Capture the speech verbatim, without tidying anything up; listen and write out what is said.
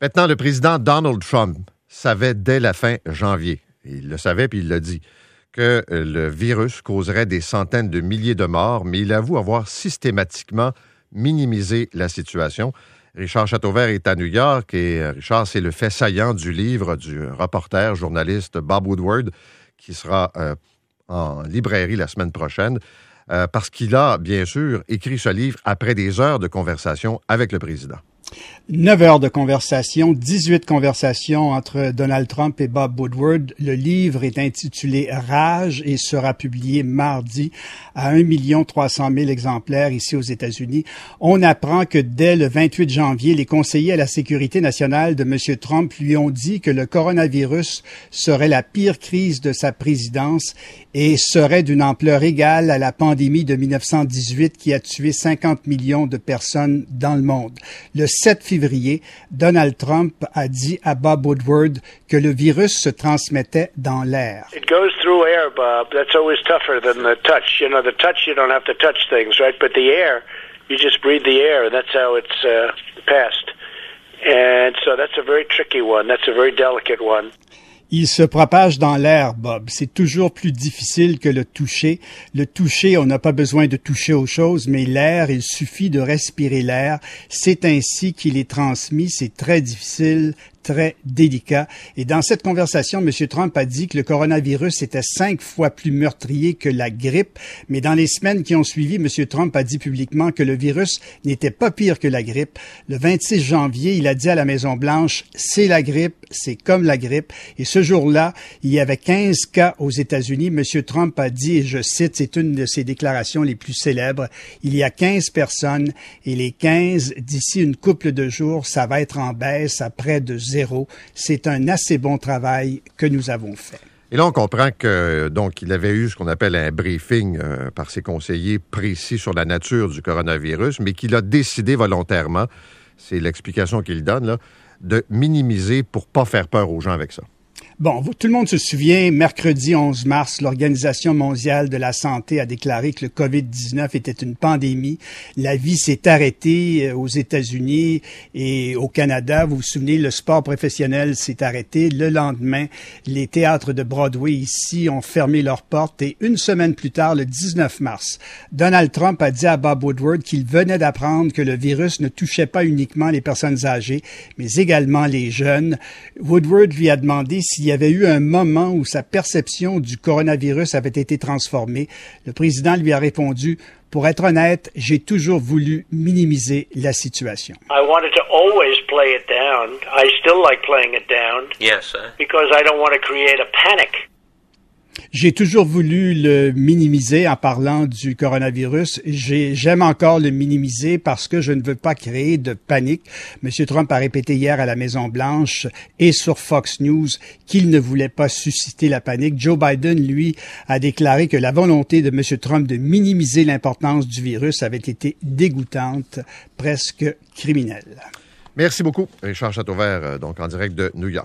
Maintenant, le président Donald Trump savait dès la fin janvier, il le savait puis il l'a dit, que le virus causerait des centaines de milliers de morts, mais il avoue avoir systématiquement minimisé la situation. Richard Chateauvert est à New York et Richard, c'est le fait saillant du livre du reporter, journaliste Bob Woodward qui sera euh, en librairie la semaine prochaine euh, parce qu'il a, bien sûr, écrit ce livre après des heures de conversation avec le président. Neuf heures de conversation, dix-huit conversations entre Donald Trump et Bob Woodward. Le livre est intitulé « Rage » et sera publié mardi à un million trois cent mille exemplaires ici aux États-Unis. On apprend que dès le vingt-huit janvier, les conseillers à la sécurité nationale de M. Trump lui ont dit que le coronavirus serait la pire crise de sa présidence et serait d'une ampleur égale à la pandémie de dix-neuf cent dix-huit qui a tué cinquante millions de personnes dans le monde. Le sept février, Donald Trump a dit à Bob Woodward que le virus se transmettait dans l'air. It goes through air, Bob. That's always tougher than the touch. You know, the touch, you don't have to touch things, right? But the air, you just breathe the air, and that's how it's uh, passed. And so that's a very tricky one. That's a very delicate one. Il se propage dans l'air, Bob. C'est toujours plus difficile que le toucher. Le toucher, on n'a pas besoin de toucher aux choses, mais l'air, il suffit de respirer l'air. C'est ainsi qu'il est transmis. C'est très difficile, très délicat. Et dans cette conversation, M. Trump a dit que le coronavirus était cinq fois plus meurtrier que la grippe. Mais dans les semaines qui ont suivi, M. Trump a dit publiquement que le virus n'était pas pire que la grippe. Le vingt-six janvier, il a dit à la Maison-Blanche, c'est la grippe, c'est comme la grippe. Et ce jour-là, il y avait quinze cas aux États-Unis. M. Trump a dit, et je cite, c'est une de ses déclarations les plus célèbres, il y a quinze personnes et les quinze, d'ici une couple de jours, ça va être en baisse à près de zéro. C'est un assez bon travail que nous avons fait. Et là, on comprend que donc il avait eu ce qu'on appelle un briefing euh, par ses conseillers précis sur la nature du coronavirus, mais qu'il a décidé volontairement, c'est l'explication qu'il donne, là, de minimiser pour pas faire peur aux gens avec ça. Bon, tout le monde se souvient, mercredi onze mars, l'Organisation mondiale de la santé a déclaré que le covid dix-neuf était une pandémie. La vie s'est arrêtée aux États-Unis et au Canada. Vous vous souvenez, le sport professionnel s'est arrêté. Le lendemain, les théâtres de Broadway ici ont fermé leurs portes et une semaine plus tard, le dix-neuf mars, Donald Trump a dit à Bob Woodward qu'il venait d'apprendre que le virus ne touchait pas uniquement les personnes âgées, mais également les jeunes. Woodward lui a demandé s'il y avait eu un moment où sa perception du coronavirus avait été transformée. Le président lui a répondu, « Pour être honnête, j'ai toujours voulu minimiser la situation. » I wanted to always play it down. I still like playing it down. Yes, sir. Because I don't want to create a panic. J'ai toujours voulu le minimiser en parlant du coronavirus. J'ai, j'aime encore le minimiser parce que je ne veux pas créer de panique. M. Trump a répété hier à la Maison-Blanche et sur Fox News qu'il ne voulait pas susciter la panique. Joe Biden, lui, a déclaré que la volonté de M. Trump de minimiser l'importance du virus avait été dégoûtante, presque criminelle. Merci beaucoup, Richard Chateauvert, donc en direct de New York.